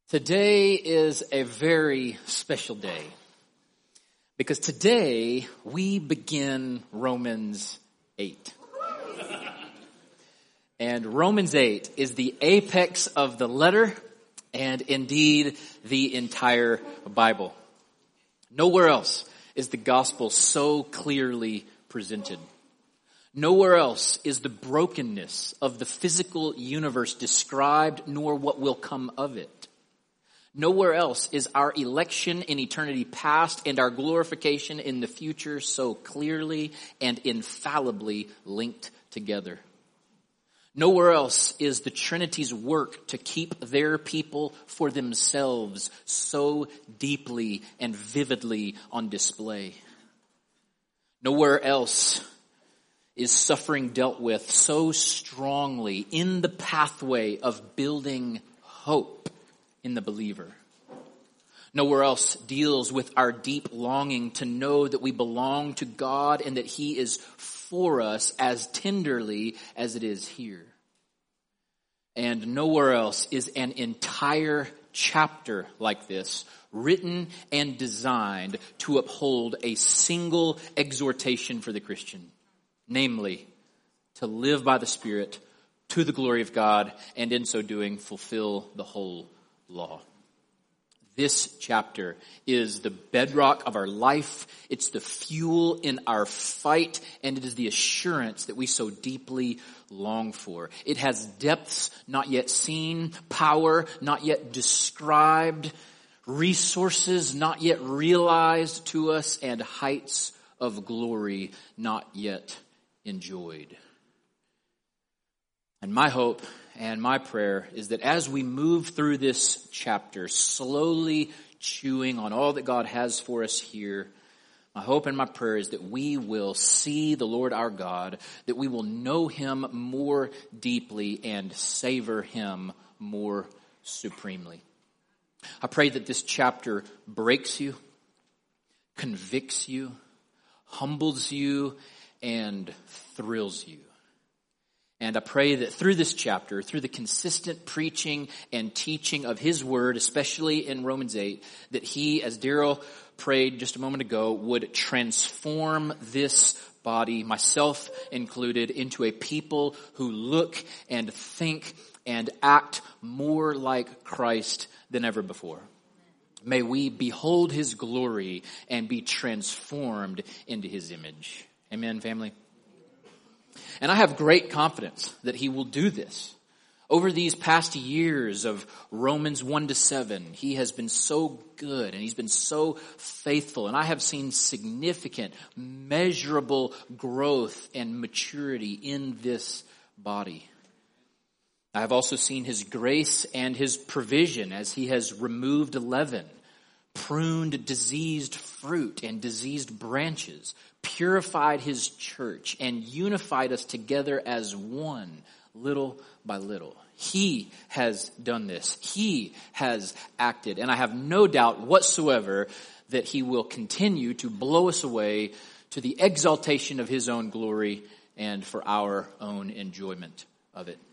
Today is a very special day because today we begin Romans 8. And Romans 8 is the apex of the letter and indeed the entire Bible. Nowhere else is the gospel so clearly presented. Nowhere else is the brokenness of the physical universe described, nor what will come of it. Nowhere else is our election in eternity past and our glorification in the future so clearly and infallibly linked together. Nowhere else is the Trinity's work to keep their people for themselves so deeply and vividly on display. Nowhere else is suffering dealt with so strongly in the pathway of building hope in the believer. Nowhere else deals with our deep longing to know that we belong to God and that He is for us as tenderly as it is here. And nowhere else is an entire chapter like this written and designed to uphold a single exhortation for the Christian, namely, to live by the Spirit to the glory of God, and in so doing fulfill the whole law. This chapter is the bedrock of our life. It's the fuel in our fight, and it is the assurance that we so deeply long for. It has depths not yet seen, power not yet described, resources not yet realized to us, and heights of glory not yet enjoyed. And my hope and my prayer is that as we move through this chapter, slowly chewing on all that God has for us here, my hope and my prayer is that we will see the Lord our God, that we will know Him more deeply and savor Him more supremely. I pray that this chapter breaks you, convicts you, humbles you, and thrills you. And I pray that through this chapter, through the consistent preaching and teaching of His Word, especially in Romans 8, that He, as Daryl prayed just a moment ago, would transform this body, myself included, into a people who look and think and act more like Christ than ever before. May we behold His glory and be transformed into His image. Amen, family? And I have great confidence that He will do this. Over these past years of Romans 1-7, He has been so good and He's been so faithful. And I have seen significant, measurable growth and maturity in this body. I have also seen His grace and His provision as He has removed leaven, pruned diseased fruit and diseased branches, purified His church, and unified us together as one, little by little. He has done this. He has acted. And I have no doubt whatsoever that He will continue to blow us away to the exaltation of His own glory and for our own enjoyment of it.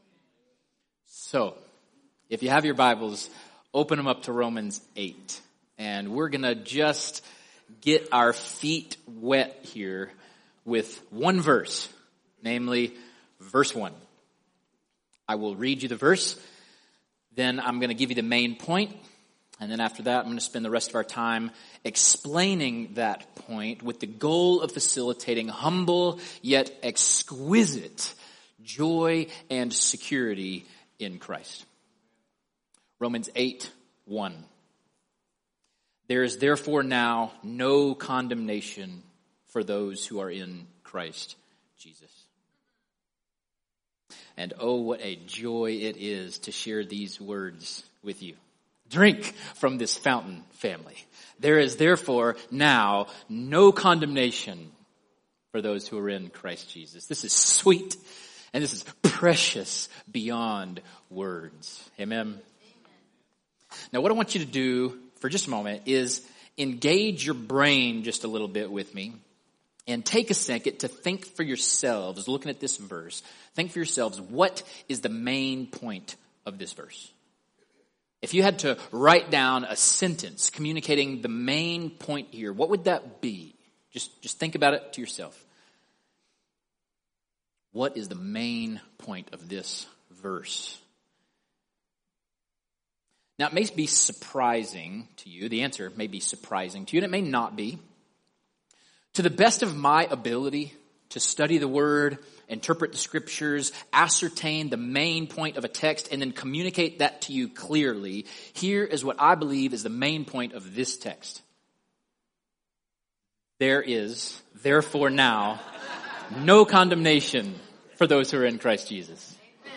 So, if you have your Bibles, open them up to Romans 8. And we're going to just get our feet wet here with one verse, namely verse 1. I will read you the verse, then I'm going to give you the main point, and then after that I'm going to spend the rest of our time explaining that point with the goal of facilitating humble yet exquisite joy and security in Christ. Romans 8:1. There is therefore now no condemnation for those who are in Christ Jesus. And oh, what a joy it is to share these words with you. Drink from this fountain, family. There is therefore now no condemnation for those who are in Christ Jesus. This is sweet and this is precious beyond words. Amen. Now, what I want you to do for just a moment is engage your brain just a little bit with me and take a second to think for yourselves, looking at this verse, think for yourselves, what is the main point of this verse? If you had to write down a sentence communicating the main point here, what would that be? Just think about it to yourself. What is the main point of this verse? Now, it may be surprising to you. The answer may be surprising to you, and it may not be. To the best of my ability to study the Word, interpret the Scriptures, ascertain the main point of a text, and then communicate that to you clearly, here is what I believe is the main point of this text. There is, therefore now, no condemnation for those who are in Christ Jesus.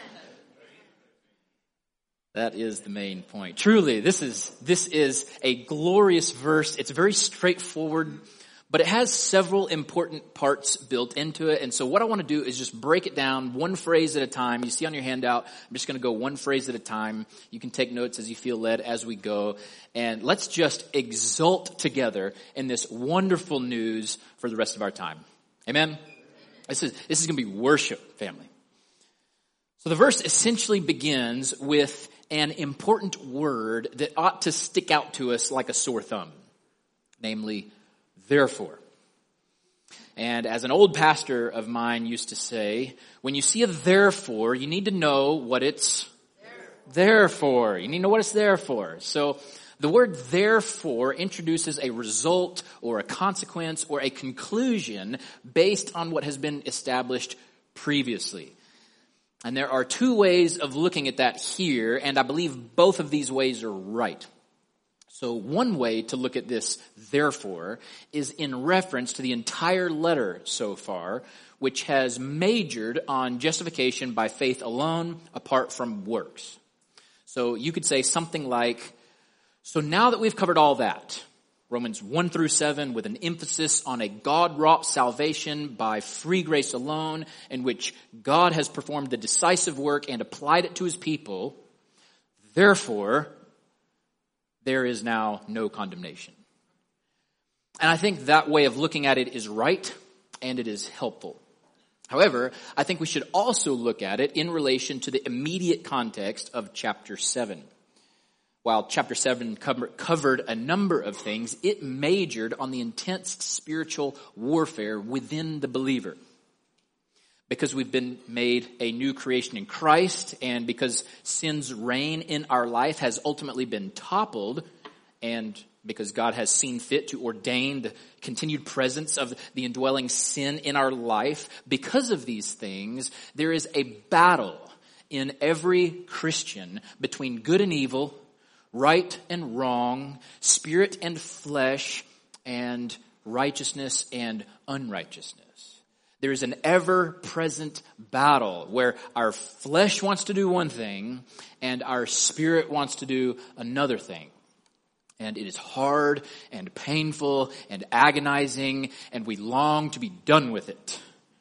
That is the main point. Truly, this is a glorious verse. It's very straightforward, but it has several important parts built into it. And so what I want to do is just break it down one phrase at a time. You see on your handout, I'm just going to go one phrase at a time. You can take notes as you feel led as we go. And let's just exult together in this wonderful news for the rest of our time. Amen? This is going to be worship, family. So the verse essentially begins with an important word that ought to stick out to us like a sore thumb, namely, therefore. And as an old pastor of mine used to say, when you see a therefore, you need to know what it's there for. You need to know what it's there for. So the word therefore introduces a result or a consequence or a conclusion based on what has been established previously. And there are two ways of looking at that here, and I believe both of these ways are right. So one way to look at this, therefore, is in reference to the entire letter so far, which has majored on justification by faith alone, apart from works. So you could say something like, so now that we've covered all that, Romans 1 through 7, with an emphasis on a God-wrought salvation by free grace alone, in which God has performed the decisive work and applied it to his people. Therefore, there is now no condemnation. And I think that way of looking at it is right, and it is helpful. However, I think we should also look at it in relation to the immediate context of chapter 7. While chapter 7 covered a number of things, it majored on the intense spiritual warfare within the believer. Because we've been made a new creation in Christ, and because sin's reign in our life has ultimately been toppled, and because God has seen fit to ordain the continued presence of the indwelling sin in our life, because of these things, there is a battle in every Christian between good and evil, right and wrong, spirit and flesh, and righteousness and unrighteousness. There is an ever-present battle where our flesh wants to do one thing and our spirit wants to do another thing. And it is hard and painful and agonizing, and we long to be done with it.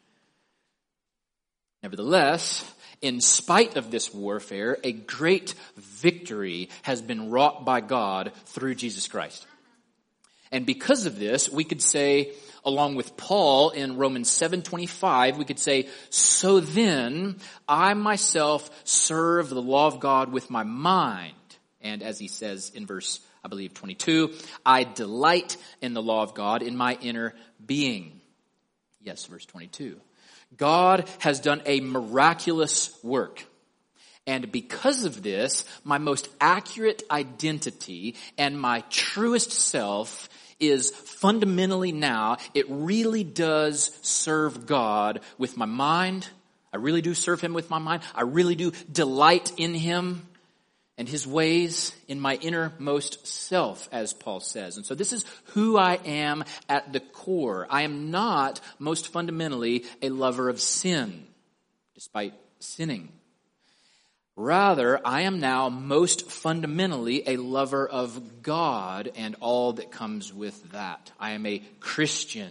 Nevertheless, in spite of this warfare, a great victory has been wrought by God through Jesus Christ. And because of this, we could say, along with Paul in Romans 7:25, we could say, so then I myself serve the law of God with my mind. And as he says in verse, I believe, 22, I delight in the law of God in my inner being. Yes, verse 22. God has done a miraculous work. And because of this, my most accurate identity and my truest self is fundamentally now, it really does serve God with my mind. I really do serve him with my mind. I really do delight in him and his ways in my innermost self, as Paul says. And so this is who I am at the core. I am not most fundamentally a lover of sin, despite sinning. Rather, I am now most fundamentally a lover of God and all that comes with that. I am a Christian.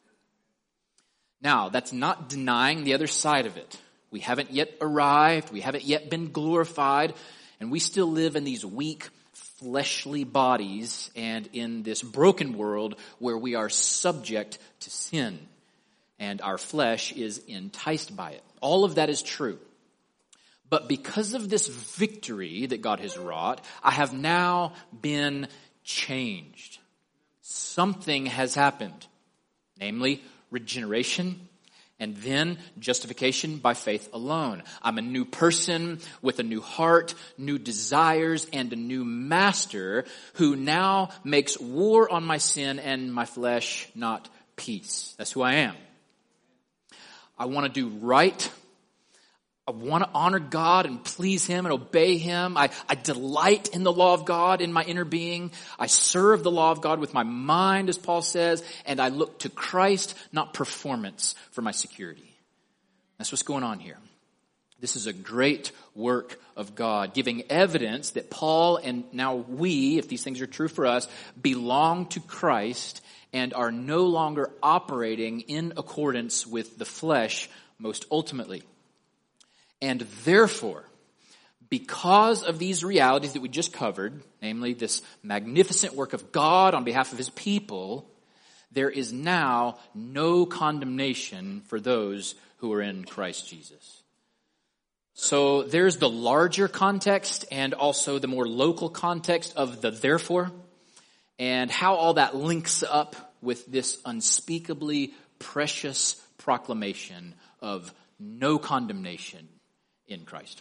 Now, that's not denying the other side of it. We haven't yet arrived. We haven't yet been glorified. And we still live in these weak, fleshly bodies and in this broken world where we are subject to sin. And our flesh is enticed by it. All of that is true. But because of this victory that God has wrought, I have now been changed. Something has happened, namely regeneration, and then justification by faith alone. I'm a new person with a new heart, new desires, and a new master who now makes war on my sin and my flesh, not peace. That's who I am. I want to do right. I want to honor God and please Him and obey Him. I delight in the law of God in my inner being. I serve the law of God with my mind, as Paul says, and I look to Christ, not performance, for my security. That's what's going on here. This is a great work of God, giving evidence that Paul and now we, if these things are true for us, belong to Christ and are no longer operating in accordance with the flesh most ultimately. And therefore, because of these realities that we just covered, namely this magnificent work of God on behalf of His people, there is now no condemnation for those who are in Christ Jesus. So there's the larger context and also the more local context of the therefore, and how all that links up with this unspeakably precious proclamation of no condemnation in Christ.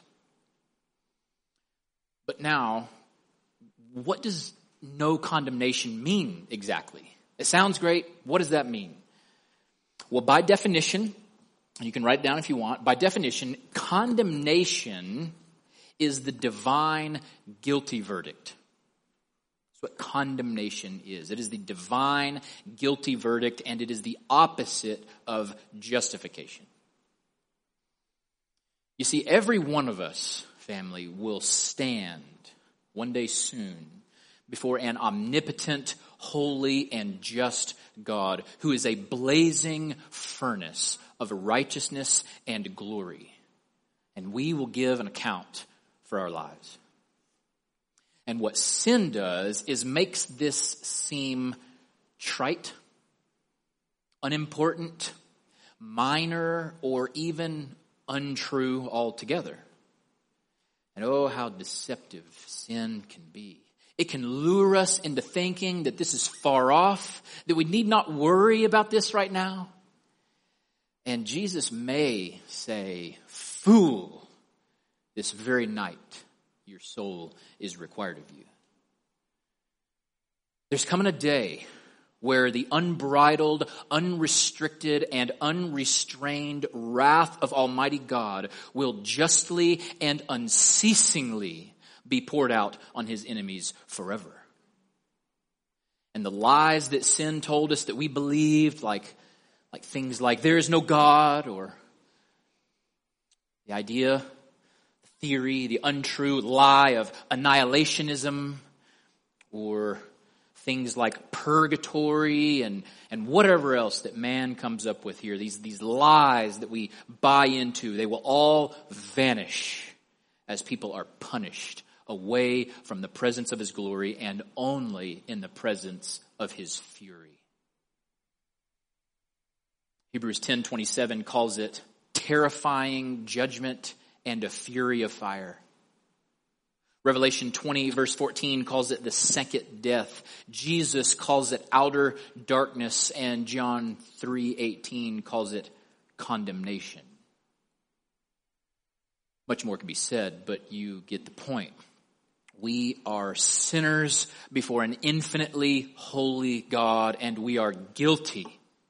But now, what does no condemnation mean exactly? It sounds great. What does that mean? Well, by definition, and you can write it down if you want, by definition, condemnation is the divine guilty verdict. That's what condemnation is. It is the divine guilty verdict, and it is the opposite of justification. You see, every one of us, family, will stand one day soon before an omnipotent, holy, and just God who is a blazing furnace of righteousness and glory. And we will give an account for our lives. And what sin does is makes this seem trite, unimportant, minor, or even untrue altogether. And oh, how deceptive sin can be. It can lure us into thinking that this is far off, that we need not worry about this right now. And Jesus may say, "Fool, this very night your soul is required of you." There's coming a day where the unbridled, unrestricted, and unrestrained wrath of Almighty God will justly and unceasingly be poured out on His enemies forever. And the lies that sin told us that we believed, like things like there is no God, or the idea, the theory, the untrue lie of annihilationism, or things like purgatory and whatever else that man comes up with here, these lies that we buy into, they will all vanish as people are punished away from the presence of His glory and only in the presence of His fury. Hebrews 10:27 calls it terrifying judgment and a fury of fire. Revelation 20 verse 14 calls it the second death. Jesus calls it outer darkness, and John 3:18 calls it condemnation. Much more can be said, but you get the point. We are sinners before an infinitely holy God, and we are guilty.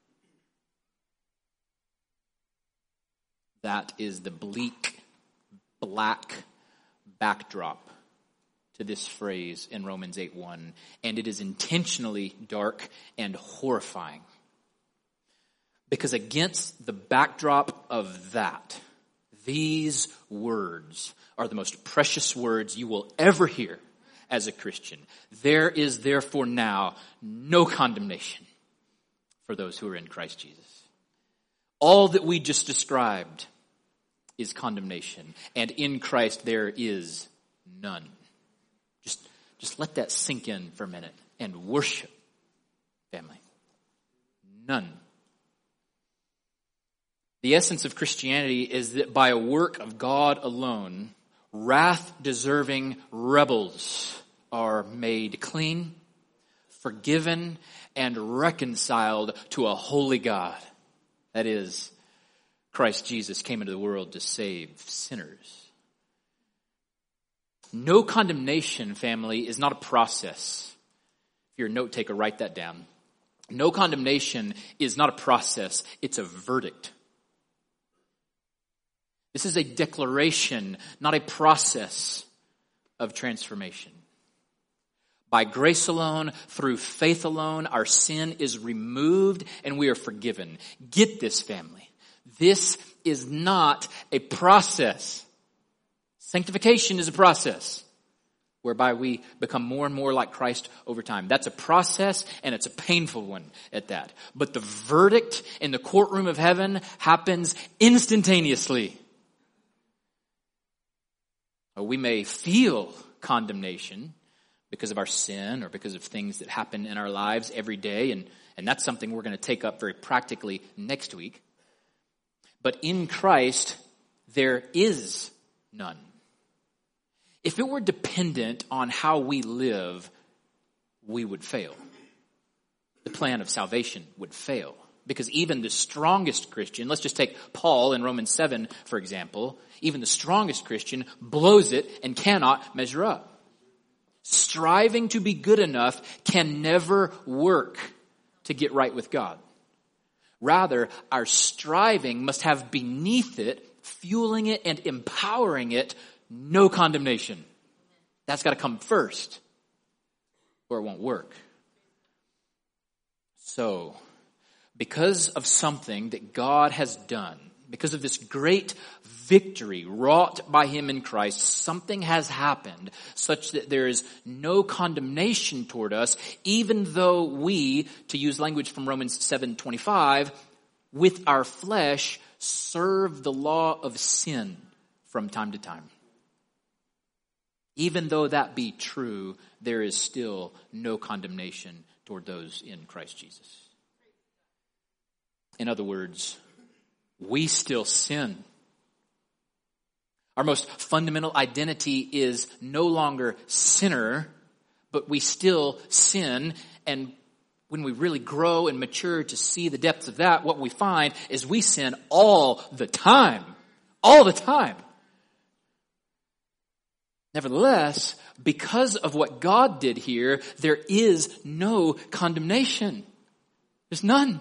That is the bleak, black backdrop to this phrase in Romans 8:1, and it is intentionally dark and horrifying. Because against the backdrop of that, these words are the most precious words you will ever hear as a Christian. There is therefore now no condemnation for those who are in Christ Jesus. All that we just described is condemnation, and in Christ there is none. Just let that sink in for a minute and worship, family. None. The essence of Christianity is that by a work of God alone, wrath-deserving rebels are made clean, forgiven, and reconciled to a holy God. That is, Christ Jesus came into the world to save sinners. No condemnation, family, is not a process. If you're a note taker, write that down. No condemnation is not a process, it's a verdict. This is a declaration, not a process of transformation. By grace alone, through faith alone, our sin is removed and we are forgiven. Get this, family. This is not a process. Sanctification is a process whereby we become more and more like Christ over time. That's a process, and it's a painful one at that. But the verdict in the courtroom of heaven happens instantaneously. We may feel condemnation because of our sin or because of things that happen in our lives every day, and that's something we're going to take up very practically next week. But in Christ, there is none. If it were dependent on how we live, we would fail. The plan of salvation would fail. Because even the strongest Christian, let's just take Paul in Romans 7, for example, even the strongest Christian blows it and cannot measure up. Striving to be good enough can never work to get right with God. Rather, our striving must have beneath it, fueling it and empowering it, no condemnation. That's got to come first, or it won't work. So, because of something that God has done, because of this great victory wrought by him in Christ, something has happened such that there is no condemnation toward us, even though we, to use language from Romans 7:25, with our flesh serve the law of sin from time to time. Even though that be true, there is still no condemnation toward those in Christ Jesus. In other words, we still sin. Our most fundamental identity is no longer sinner, but we still sin. And when we really grow and mature to see the depths of that, what we find is we sin all the time. All the time. Nevertheless, because of what God did here, there is no condemnation. There's none.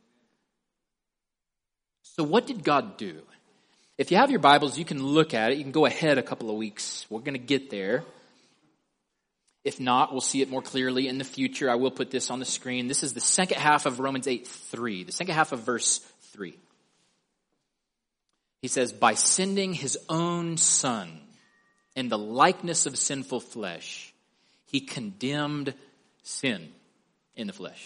So what did God do? If you have your Bibles, you can look at it. You can go ahead a couple of weeks. We're going to get there. If not, we'll see it more clearly in the future. I will put this on the screen. This is the second half of Romans 8:3. The second half of verse 3. He says, by sending his own Son in the likeness of sinful flesh, he condemned sin in the flesh.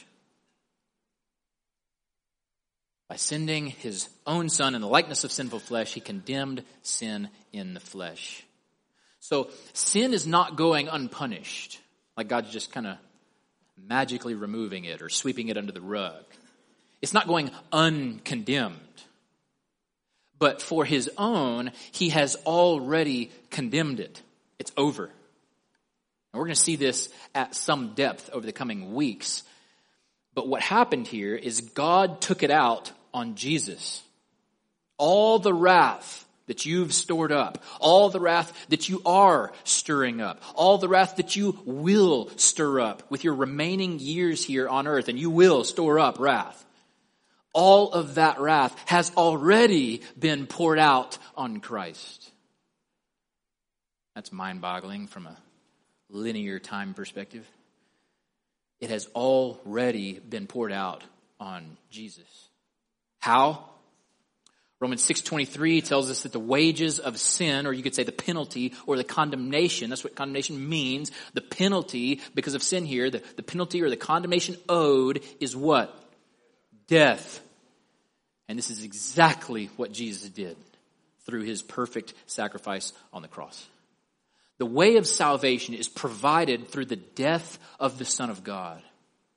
By sending his own Son in the likeness of sinful flesh, he condemned sin in the flesh. So sin is not going unpunished, like God's just kind of magically removing it or sweeping it under the rug. It's not going uncondemned. But for his own, he has already condemned it. It's over. And we're going to see this at some depth over the coming weeks. But what happened here is God took it out on Jesus. All the wrath that you've stored up, all the wrath that you are stirring up, all the wrath that you will stir up with your remaining years here on earth, and you will store up wrath. All of that wrath has already been poured out on Christ. That's mind-boggling from a linear time perspective. It has already been poured out on Jesus. How? Romans 6:23 tells us that the wages of sin, or you could say the penalty or the condemnation, that's what condemnation means. The penalty, because of sin here, the penalty or the condemnation owed is what? Death. And this is exactly what Jesus did through his perfect sacrifice on the cross. The way of salvation is provided through the death of the Son of God.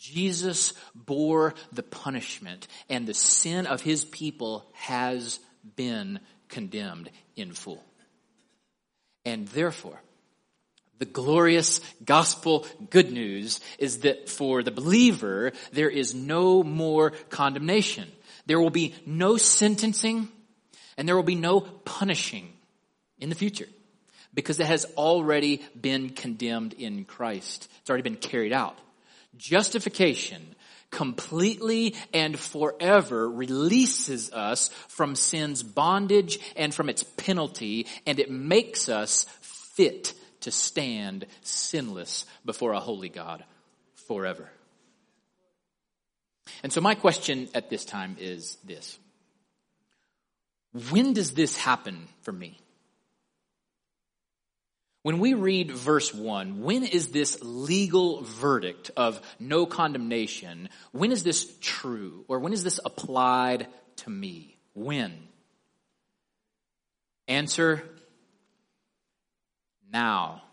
Jesus bore the punishment, and the sin of his people has been condemned in full. And therefore, the glorious gospel good news is that for the believer, there is no more condemnation. There will be no sentencing, and there will be no punishing in the future, because it has already been condemned in Christ. It's already been carried out. Justification completely and forever releases us from sin's bondage and from its penalty, and it makes us fit to stand sinless before a holy God forever. And so my question at this time is this: when does this happen for me? When we read verse 1, when is this legal verdict of no condemnation, when is this true? Or when is this applied to me? When? Answer: now.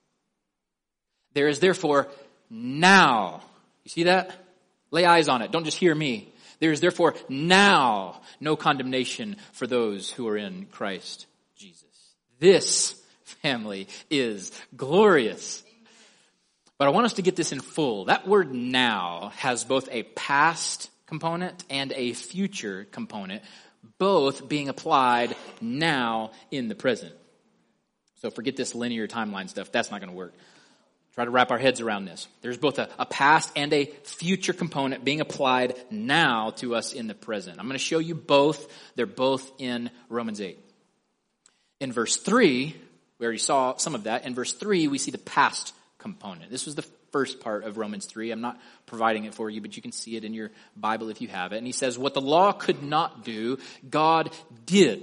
There is therefore now. You see that? Lay eyes on it. Don't just hear me. There is therefore now no condemnation for those who are in Christ Jesus. This, family, is glorious. But I want us to get this in full. That word now has both a past component and a future component, both being applied now in the present. So forget this linear timeline stuff. That's not going to work. Try to wrap our heads around this. There's both a past and a future component being applied now to us in the present. I'm going to show you both. They're both in Romans 8. In verse 3, we already saw some of that. In verse 3, we see the past component. This was the first part of Romans 3. I'm not providing it for you, but you can see it in your Bible if you have it. And he says, what the law could not do, God did.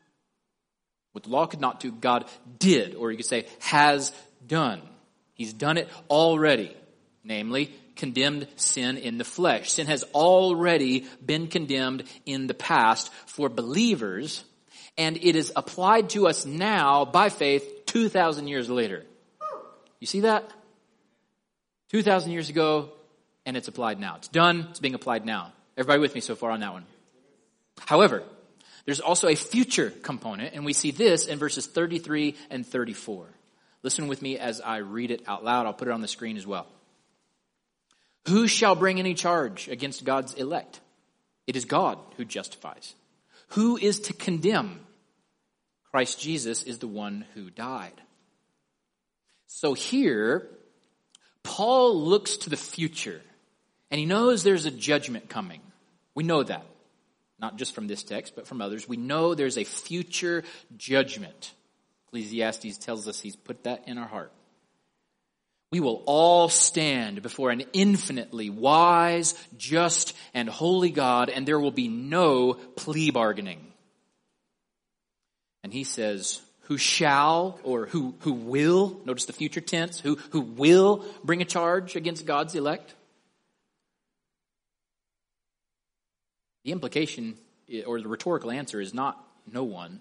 What the law could not do, God did. Or you could say, has done. He's done it already. Namely, condemned sin in the flesh. Sin has already been condemned in the past for believers, and it is applied to us now by faith 2,000 years later. You see that? 2,000 years ago, and it's applied now. It's done. It's being applied now. Everybody with me so far on that one? However, there's also a future component, and we see this in verses 33 and 34. Listen with me as I read it out loud. I'll put it on the screen as well. Who shall bring any charge against God's elect? It is God who justifies. Who is to condemn? Christ Jesus is the one who died. So here, Paul looks to the future, and he knows there's a judgment coming. We know that. Not just from this text, but from others. We know there's a future judgment. Ecclesiastes tells us he's put that in our heart. We will all stand before an infinitely wise, just, and holy God, and there will be no plea bargaining. And he says, who shall, or who will, notice the future tense, who will bring a charge against God's elect? The implication, or the rhetorical answer, is not no one.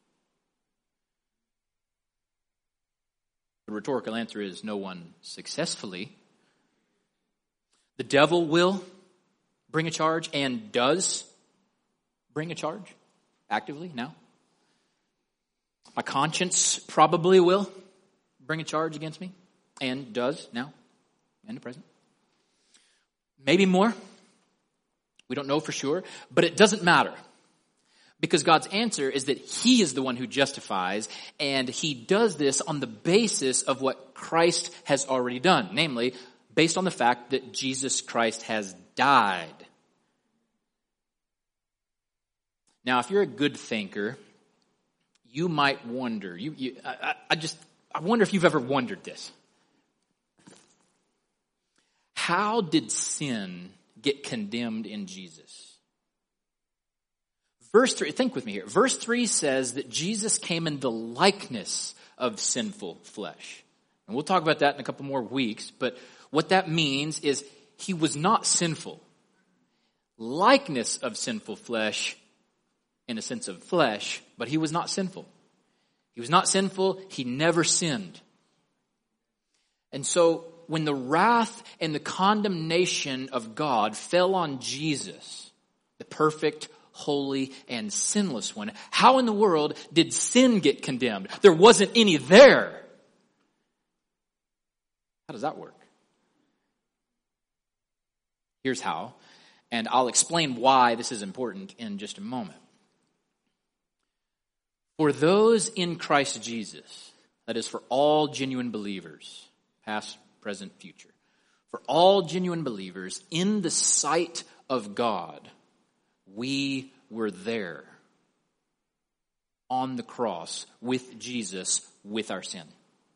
The rhetorical answer is no one successfully. The devil will bring a charge and does bring a charge actively now. My conscience probably will bring a charge against me and does now in the present. Maybe more. We don't know for sure, but it doesn't matter. Because God's answer is that he is the one who justifies, and he does this on the basis of what Christ has already done. Namely, based on the fact that Jesus Christ has died. Now, if you're a good thinker, you might wonder, I wonder if you've ever wondered this. How did sin get condemned in Jesus? Verse 3, think with me here. Verse 3 says that Jesus came in the likeness of sinful flesh. And we'll talk about that in a couple more weeks, but what that means is he was not sinful. Likeness of sinful flesh in a sense of flesh, but he was not sinful. He was not sinful. He never sinned. And so when the wrath and the condemnation of God fell on Jesus, the perfect, holy, and sinless one, how in the world did sin get condemned? There wasn't any there. How does that work? Here's how, and I'll explain why this is important in just a moment. For those in Christ Jesus, that is for all genuine believers, past, present, future, for all genuine believers, in the sight of God, we were there on the cross with Jesus, with our sin.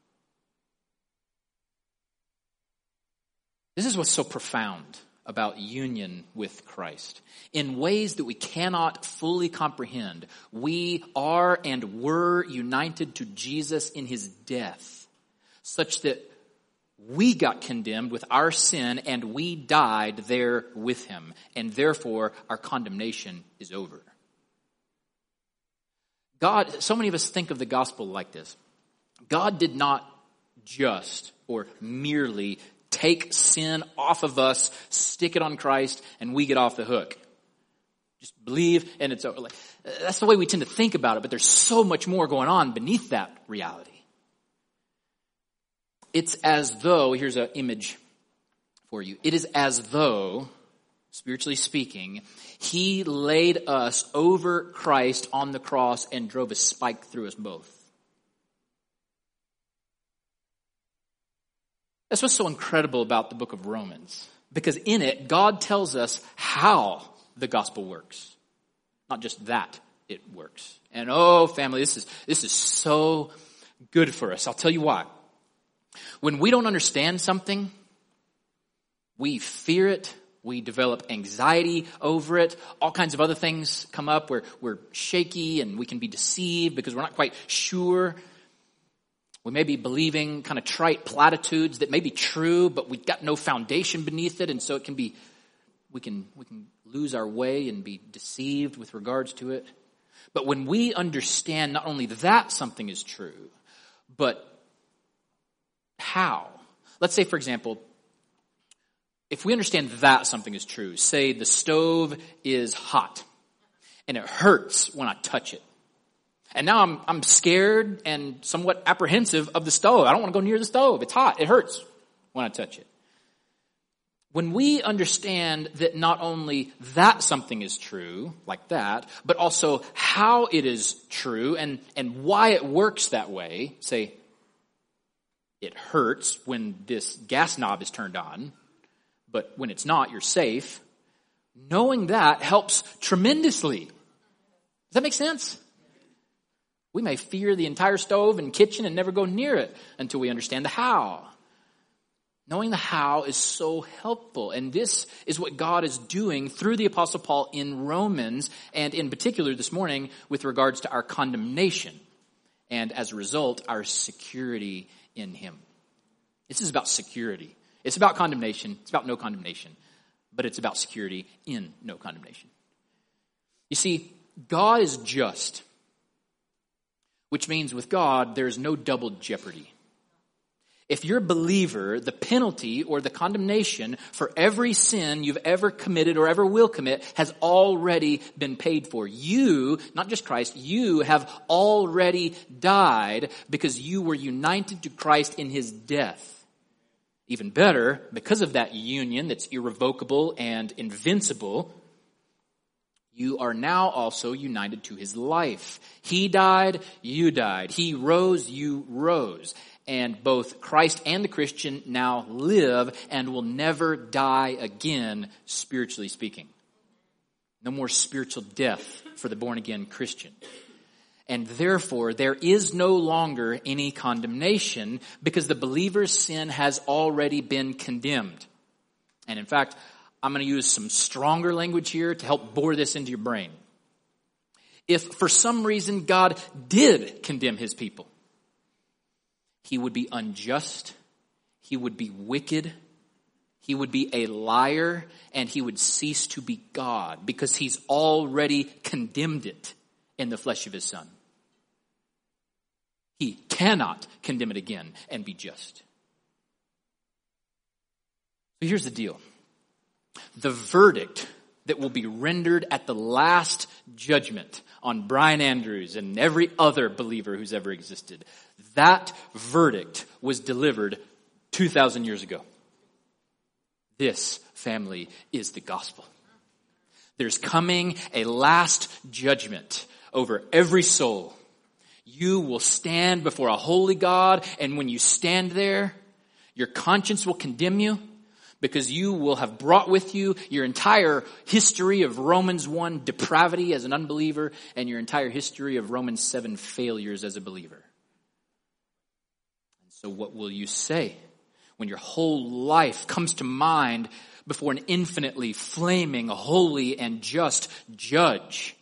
This is what's so profound about union with Christ. In ways that we cannot fully comprehend, we are and were united to Jesus in his death, such that we got condemned with our sin and we died there with him, and therefore our condemnation is over. God, so many of us think of the gospel like this. God did not just or merely take sin off of us, stick it on Christ, and we get off the hook. Just believe and it's over. That's the way we tend to think about it, but there's so much more going on beneath that reality. It's as though, here's an image for you. It is as though, spiritually speaking, he laid us over Christ on the cross and drove a spike through us both. That's what's so incredible about the book of Romans. Because in it, God tells us how the gospel works. Not just that it works. And oh, family, this is so good for us. I'll tell you why. When we don't understand something, we fear it. We develop anxiety over it. All kinds of other things come up where we're shaky and we can be deceived because we're not quite sure. We may be believing kind of trite platitudes that may be true, but we've got no foundation beneath it, and so it can be, we can lose our way and be deceived with regards to it. But when we understand not only that something is true, but how. Let's say, for example, if we understand that something is true, say the stove is hot and it hurts when I touch it. And now I'm scared and somewhat apprehensive of the stove. I don't want to go near the stove. It's hot. It hurts when I touch it. When we understand that not only that something is true, like that, but also how it is true and why it works that way, say, it hurts when this gas knob is turned on, but when it's not, you're safe. Knowing that helps tremendously. Does that make sense? We may fear the entire stove and kitchen and never go near it until we understand the how. Knowing the how is so helpful. And this is what God is doing through the Apostle Paul in Romans, and in particular this morning with regards to our condemnation. And as a result, our security in him. This is about security. It's about condemnation. It's about no condemnation. But it's about security in no condemnation. You see, God is just. Which means with God, there's no double jeopardy. If you're a believer, the penalty or the condemnation for every sin you've ever committed or ever will commit has already been paid for. You, not just Christ, you have already died because you were united to Christ in his death. Even better, because of that union that's irrevocable and invincible, you are now also united to his life. He died, you died. He rose, you rose. And both Christ and the Christian now live and will never die again, spiritually speaking. No more spiritual death for the born-again Christian. And therefore, there is no longer any condemnation because the believer's sin has already been condemned. And in fact, I'm going to use some stronger language here to help bore this into your brain. If for some reason God did condemn his people, he would be unjust, he would be wicked, he would be a liar, and he would cease to be God because he's already condemned it in the flesh of his Son. He cannot condemn it again and be just. So here's the deal. The verdict that will be rendered at the last judgment on Brian Andrews and every other believer who's ever existed, that verdict was delivered 2,000 years ago. This, family, is the gospel. There's coming a last judgment over every soul. You will stand before a holy God, and when you stand there, your conscience will condemn you because you will have brought with you your entire history of Romans 1 depravity as an unbeliever and your entire history of Romans 7 failures as a believer. And so what will you say when your whole life comes to mind before an infinitely flaming, holy, and just judge?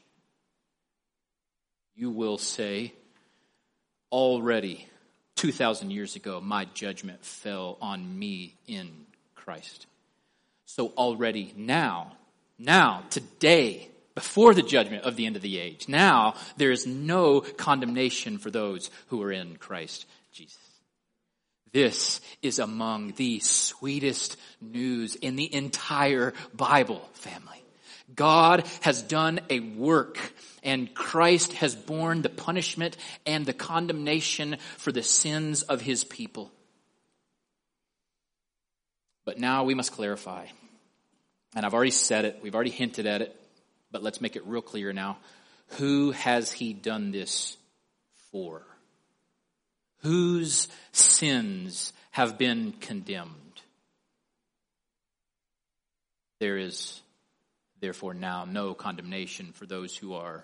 You will say, already 2,000 years ago, my judgment fell on me in Christ. So already now, today, before the judgment of the end of the age, now there is no condemnation for those who are in Christ Jesus. This is among the sweetest news in the entire Bible, family. God has done a work, and Christ has borne the punishment and the condemnation for the sins of his people. But now we must clarify. And I've already said it, we've already hinted at it, but let's make it real clear now. Who has he done this for? Whose sins have been condemned? There is therefore now no condemnation for those who are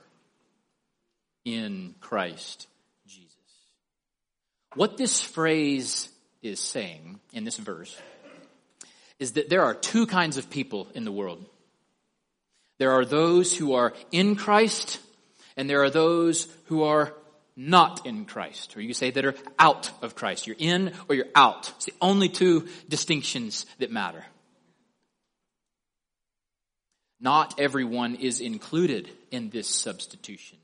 in Christ Jesus. What this phrase is saying in this verse is that there are two kinds of people in the world. There are those who are in Christ, and there are those who are not in Christ, or you say that are out of Christ. You're in or you're out. It's the only two distinctions that matter. Not everyone is included in this substitution.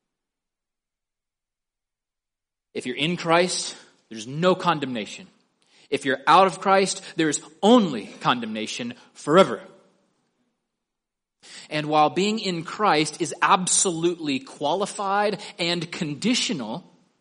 If you're in Christ, there's no condemnation. If you're out of Christ, there's only condemnation forever. And while being in Christ is absolutely qualified and conditional,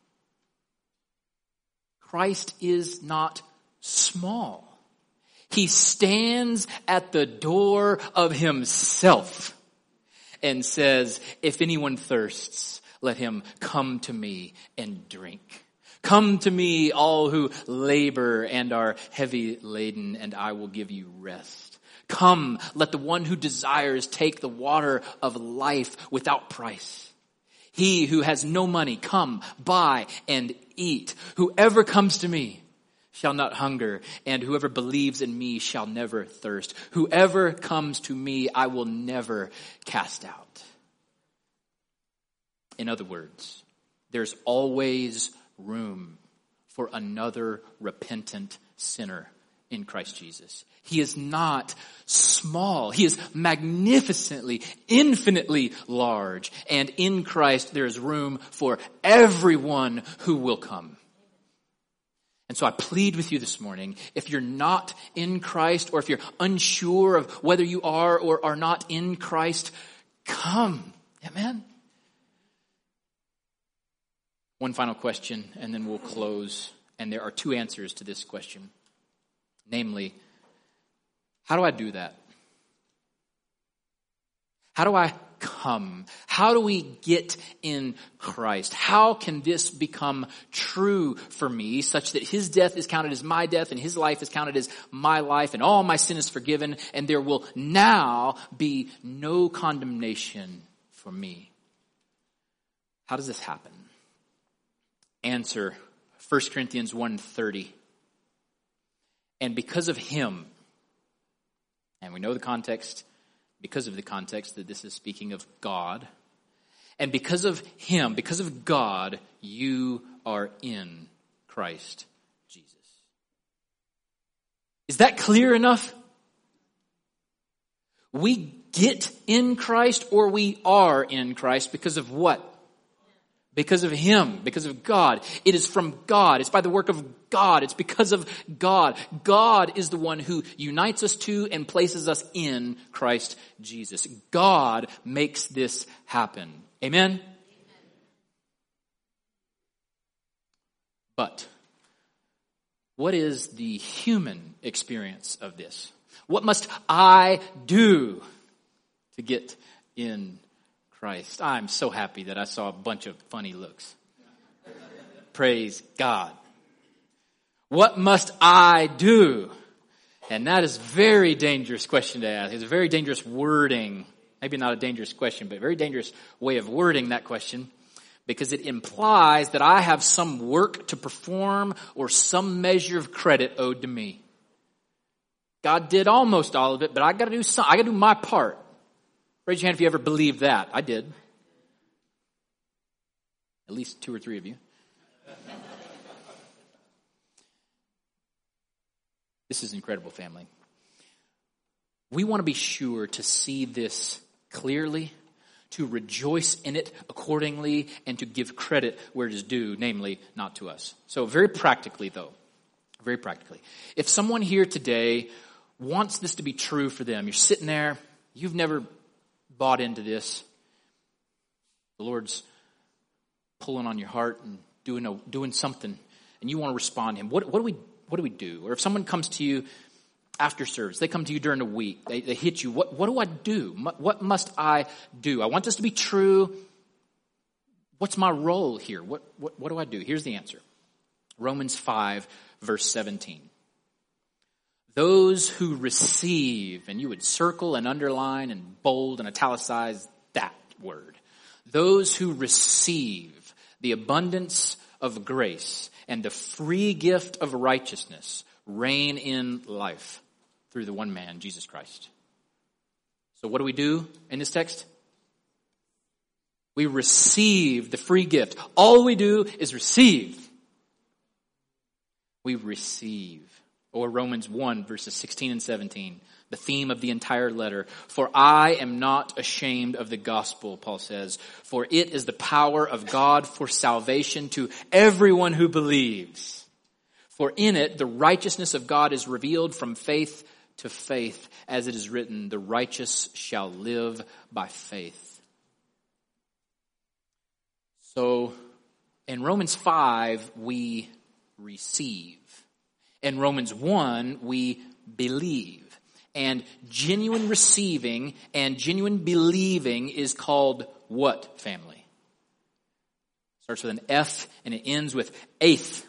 Christ is not small. He stands at the door of himself and says, if anyone thirsts, let him come to me and drink. Come to me, all who labor and are heavy laden, and I will give you rest. Come, let the one who desires take the water of life without price. He who has no money, come, buy and eat. Whoever comes to me shall not hunger, and whoever believes in me shall never thirst. Whoever comes to me, I will never cast out. In other words, there's always room for another repentant sinner in Christ Jesus. He is not small. He is magnificently, infinitely large. And in Christ, there is room for everyone who will come. And so I plead with you this morning, if you're not in Christ, or if you're unsure of whether you are or are not in Christ, come. Amen. One final question, and then we'll close. And there are two answers to this question. Namely, how do I do that? How do I come? How do we get in Christ? How can this become true for me such that his death is counted as my death and his life is counted as my life and all my sin is forgiven and there will now be no condemnation for me? How does this happen? Answer, 1 Corinthians 1:30. And because of him, and we know the context, because of the context that this is speaking of God, and because of him, because of God, you are in Christ Jesus. Is that clear enough? We get in Christ, or we are in Christ because of what? Because of him, because of God. It is from God. It's by the work of God. It's because of God. God is the one who unites us to and places us in Christ Jesus. God makes this happen. Amen? But what is the human experience of this? What must I do to get in Christ? I'm so happy that I saw a bunch of funny looks. Praise God. What must I do? And that is a very dangerous question to ask. It's a very dangerous wording. Maybe not a dangerous question, but a very dangerous way of wording that question, because it implies that I have some work to perform or some measure of credit owed to me. God did almost all of it, but I got to do some. I got to do my part. Raise your hand if you ever believed that. I did. At least 2 or 3 of you. This is incredible, family. We want to be sure to see this clearly, to rejoice in it accordingly, and to give credit where it is due, namely not to us. So very practically, though, very practically, if someone here today wants this to be true for them, you're sitting there, you've never bought into this, the Lord's pulling on your heart and doing something, and you want to respond to him, what do we do? Or if someone comes to you after service, they come to you during the week, they hit you, what do I do? What must I do? I want this to be true. What's my role here? What do I do? Here's the answer. Romans 5, verse 17. Those who receive, and you would circle and underline and bold and italicize that word. Those who receive the abundance of grace and the free gift of righteousness reign in life through the one man, Jesus Christ. So what do we do in this text? We receive the free gift. All we do is receive. We receive. Or Romans 1, verses 16 and 17, the theme of the entire letter. For I am not ashamed of the gospel, Paul says, for it is the power of God for salvation to everyone who believes. For in it the righteousness of God is revealed from faith to faith, as it is written, the righteous shall live by faith. So in Romans 5, we receive. In Romans 1, we believe. And genuine receiving and genuine believing is called what, family? Starts with an F and it ends with eighth.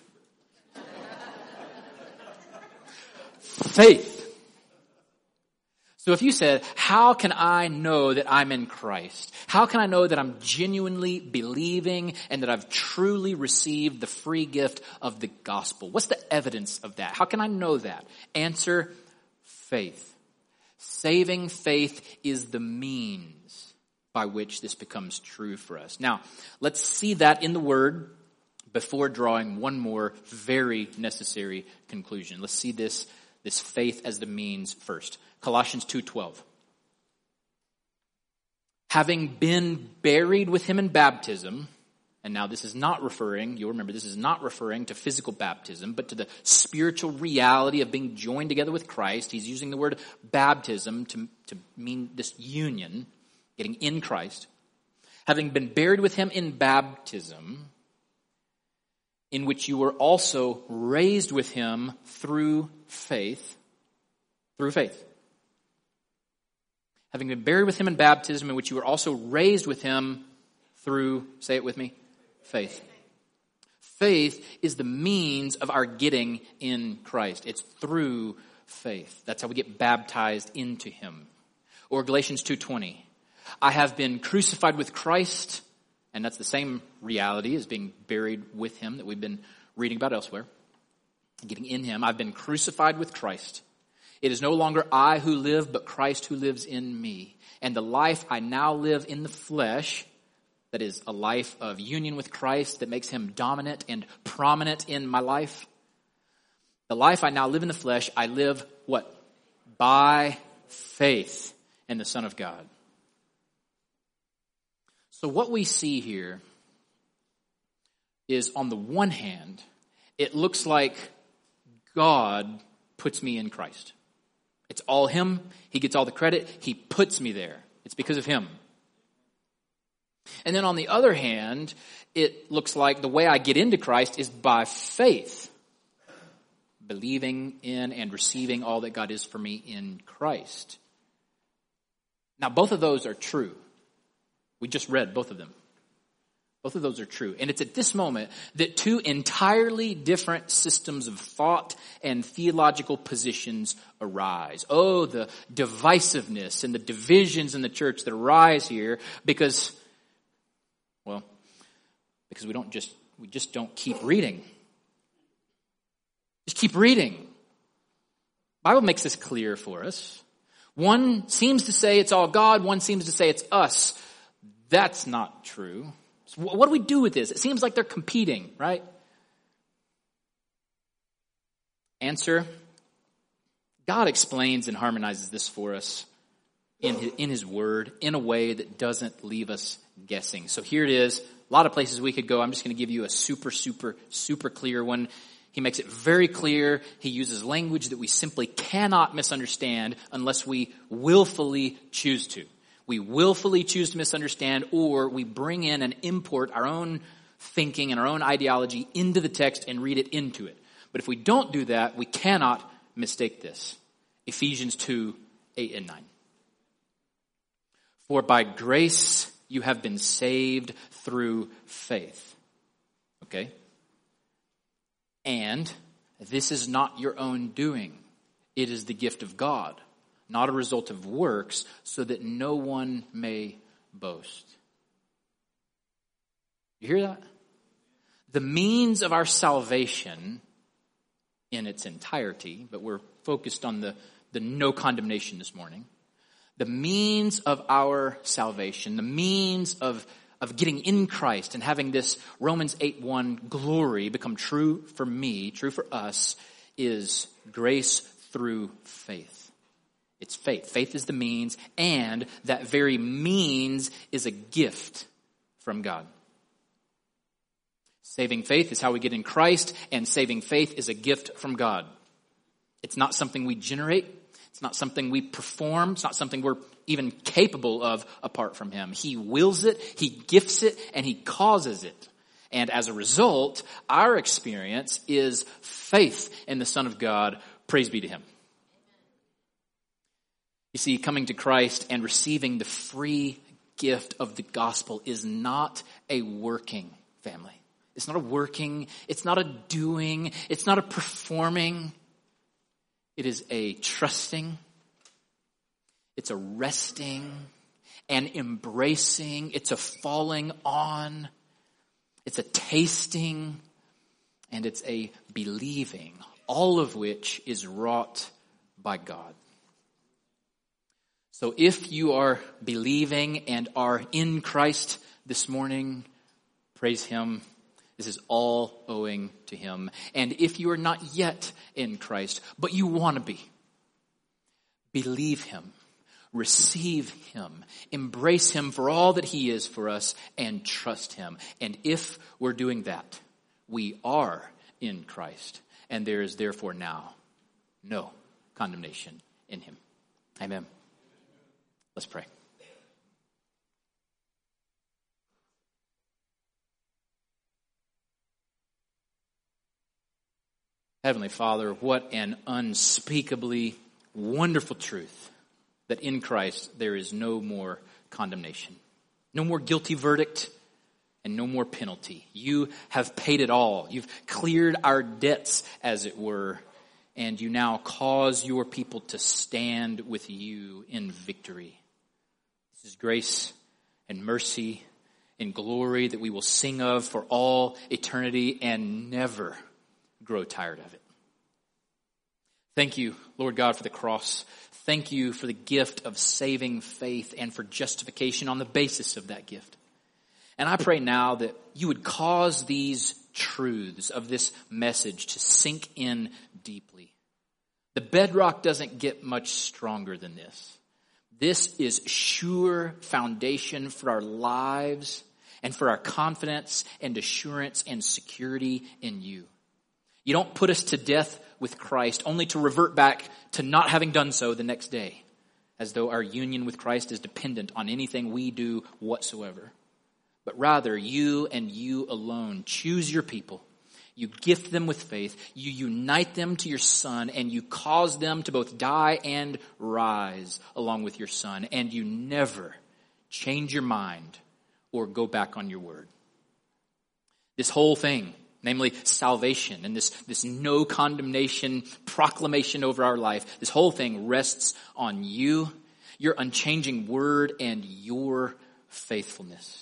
Faith. So if you said, how can I know that I'm in Christ? How can I know that I'm genuinely believing and that I've truly received the free gift of the gospel? What's the evidence of that? How can I know that? Answer, faith. Saving faith is the means by which this becomes true for us. Now, let's see that in the Word before drawing one more very necessary conclusion. Let's see this faith as the means first. Colossians 2:12. Having been buried with him in baptism, and now this is not referring, you'll remember, this is not referring to physical baptism, but to the spiritual reality of being joined together with Christ. He's using the word baptism to mean this union, getting in Christ. Having been buried with him in baptism, in which you were also raised with him through faith. Through faith. Having been buried with him in baptism, in which you were also raised with him through, say it with me, faith. Faith is the means of our getting in Christ. It's through faith. That's how we get baptized into him. Or Galatians 2:20. I have been crucified with Christ, and that's the same reality as being buried with him that we've been reading about elsewhere. Getting in him. I've been crucified with Christ. It is no longer I who live, but Christ who lives in me. And the life I now live in the flesh, that is a life of union with Christ that makes him dominant and prominent in my life. The life I now live in the flesh, I live what? By faith in the Son of God. So what we see here is, on the one hand, it looks like God puts me in Christ. It's all him. He gets all the credit. He puts me there. It's because of him. And then on the other hand, it looks like the way I get into Christ is by faith, believing in and receiving all that God is for me in Christ. Now, both of those are true. We just read both of them. Both of those are true. And it's at this moment that two entirely different systems of thought and theological positions arise. Oh, the divisiveness and the divisions in the church that arise here because we just don't keep reading. Just keep reading. The Bible makes this clear for us. One seems to say it's all God, one seems to say it's us. That's not true. So what do we do with this? It seems like they're competing, right? Answer: God explains and harmonizes this for us in his word in a way that doesn't leave us guessing. So here it is. A lot of places we could go. I'm just going to give you a super clear one. He makes it very clear. He uses language that we simply cannot misunderstand unless we willfully choose to. We willfully choose to misunderstand, or we bring in and import our own thinking and our own ideology into the text and read it into it. But if we don't do that, we cannot mistake this. Ephesians 2:8 and 9. For by grace you have been saved through faith. Okay? And this is not your own doing. It is the gift of God, not a result of works, so that no one may boast. You hear that? The means of our salvation in its entirety, but we're focused on the no condemnation this morning. The means of our salvation, the means of getting in Christ and having this Romans 8:1 glory become true for me, true for us, is grace through faith. It's faith. Faith is the means, and that very means is a gift from God. Saving faith is how we get in Christ, and saving faith is a gift from God. It's not something we generate. It's not something we perform. It's not something we're even capable of apart from him. He wills it, he gifts it, and he causes it. And as a result, our experience is faith in the Son of God. Praise be to him. You see, coming to Christ and receiving the free gift of the gospel is not a working family. It's not a working, it's not a doing, it's not a performing. It is a trusting, it's a resting, and embracing, it's a falling on, it's a tasting, and it's a believing, all of which is wrought by God. So if you are believing and are in Christ this morning, praise him. This is all owing to him. And if you are not yet in Christ, but you want to be, believe him, receive him, embrace him for all that he is for us, and trust him. And if we're doing that, we are in Christ. And there is therefore now no condemnation in him. Amen. Let's pray. Heavenly Father, what an unspeakably wonderful truth that in Christ there is no more condemnation, no more guilty verdict, and no more penalty. You have paid it all. You've cleared our debts, as it were, and you now cause your people to stand with you in victory. This is grace and mercy and glory that we will sing of for all eternity and never grow tired of it. Thank you, Lord God, for the cross. Thank you for the gift of saving faith and for justification on the basis of that gift. And I pray now that you would cause these truths of this message to sink in deeply. The bedrock doesn't get much stronger than this. This is sure foundation for our lives and for our confidence and assurance and security in you. You don't put us to death with Christ only to revert back to not having done so the next day, as though our union with Christ is dependent on anything we do whatsoever. But rather, you and you alone choose your people. You gift them with faith. You unite them to your Son, and you cause them to both die and rise along with your Son. And you never change your mind or go back on your word. This whole thing, namely salvation and this no condemnation proclamation over our life, this whole thing rests on you, your unchanging word, and your faithfulness.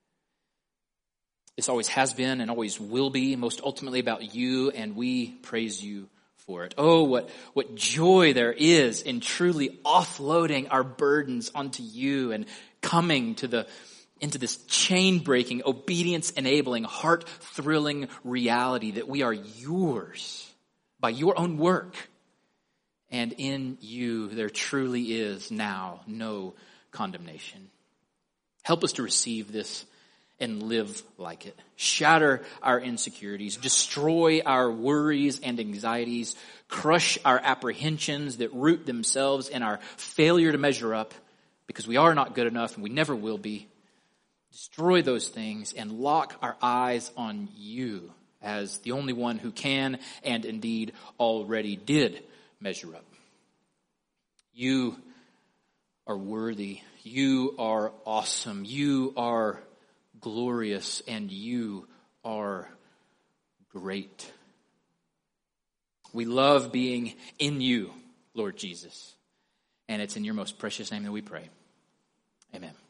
This always has been and always will be most ultimately about you, and we praise you for it. Oh, what joy there is in truly offloading our burdens onto you and coming into this chain-breaking, obedience-enabling, heart-thrilling reality that we are yours by your own work. And in you there truly is now no condemnation. Help us to receive this and live like it. Shatter our insecurities, destroy our worries and anxieties, crush our apprehensions that root themselves in our failure to measure up because we are not good enough and we never will be. Destroy those things and lock our eyes on you as the only one who can and indeed already did measure up. You are worthy. You are awesome. You are glorious, and you are great. We love being in you, Lord Jesus. And it's in your most precious name that we pray. Amen.